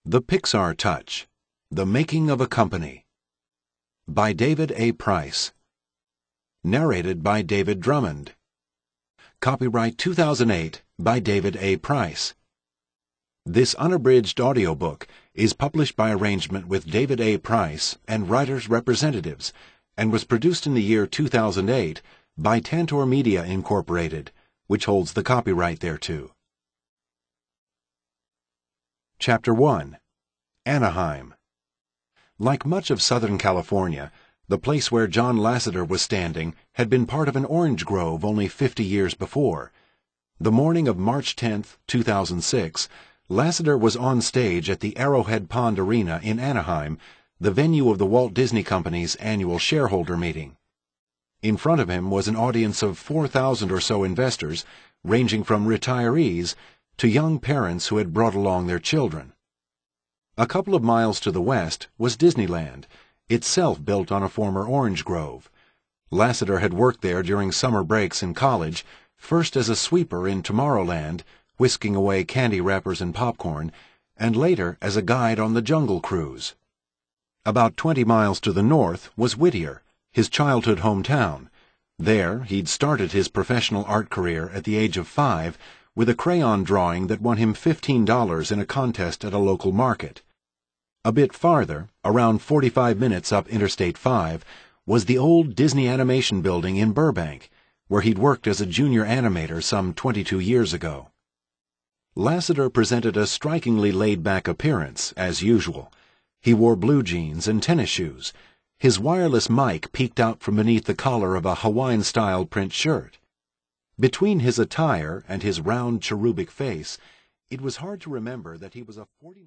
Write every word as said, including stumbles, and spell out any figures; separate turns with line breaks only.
The Pixar Touch, The Making of a Company, by David A. Price. Narrated by David Drummond. Copyright two thousand eight by David A. Price. This unabridged audiobook is published by arrangement with David A. Price and writers' representatives and was produced in the year two thousand eight by Tantor Media, Incorporated, which holds the copyright thereto. Chapter one. Anaheim. Like much of Southern California, the place where John Lasseter was standing had been part of an orange grove only fifty years before. The morning of March tenth, two thousand six, Lasseter was on stage at the Arrowhead Pond Arena in Anaheim, the venue of the Walt Disney Company's annual shareholder meeting. In front of him was an audience of four thousand or so investors, ranging from retirees to young parents who had brought along their children. A couple of miles to the west was Disneyland, itself built on a former orange grove. Lasseter had worked there during summer breaks in college, first as a sweeper in Tomorrowland, whisking away candy wrappers and popcorn, and later as a guide on the Jungle Cruise. About twenty miles to the north was Whittier, his childhood hometown. There he'd started his professional art career at the age of five with a crayon drawing that won him fifteen dollars in a contest at a local market. A bit farther, around forty-five minutes up Interstate five, was the old Disney Animation Building in Burbank, where he'd worked as a junior animator some twenty-two years ago. Lasseter presented a strikingly laid-back appearance, as usual. He wore blue jeans and tennis shoes. His wireless mic peeked out from beneath the collar of a Hawaiian-style print shirt. Between his attire and his round cherubic face, it was hard to remember that he was a forty-nine